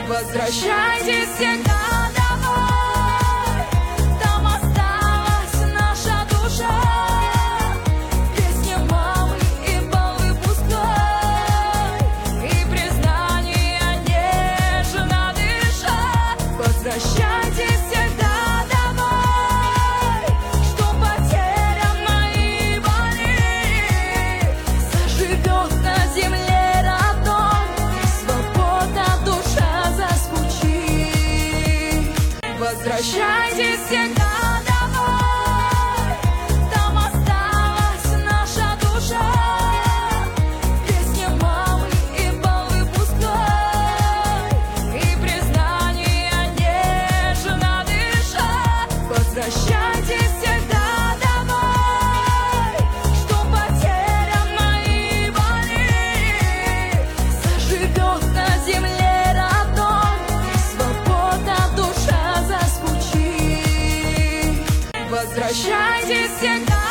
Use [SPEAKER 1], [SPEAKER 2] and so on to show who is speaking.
[SPEAKER 1] Возвращайтесь всегда домой, там осталась наша душа. Песня мамы и бал выпускной, и признание нежно дыша. Возвращайтесь всегда домой, что потеряно и болит, заживет на земле родной, свобода душа зазвучит. Возвращайтесь всегда домой, там осталась наша душа. Песня мамы и бал выпускной, и признание нежно дыша. Возвращайтесь всегда домой, что потеряно и болит, заживет на земле родной, свобода душа зазвучит. Возвращайтесь всегда.